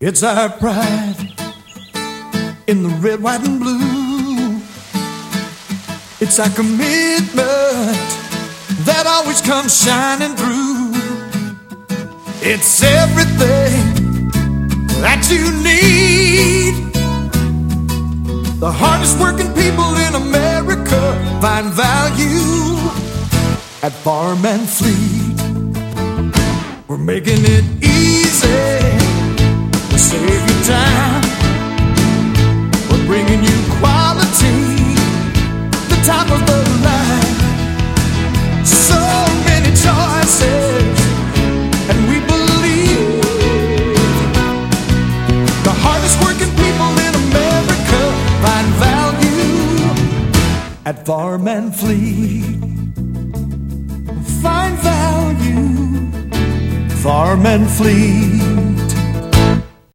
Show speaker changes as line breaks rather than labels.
It's our pride in the red, white, and blue. It's our commitment that always comes shining through. It's everything that you need. The hardest working people in America find value at Farm and Fleet. We're making it easy to save you time. We're bringing you quality, the top of the line. So many choices, and we believe the hardest working people in America find value at Farm and Fleet. Find value, Farm and Fleet.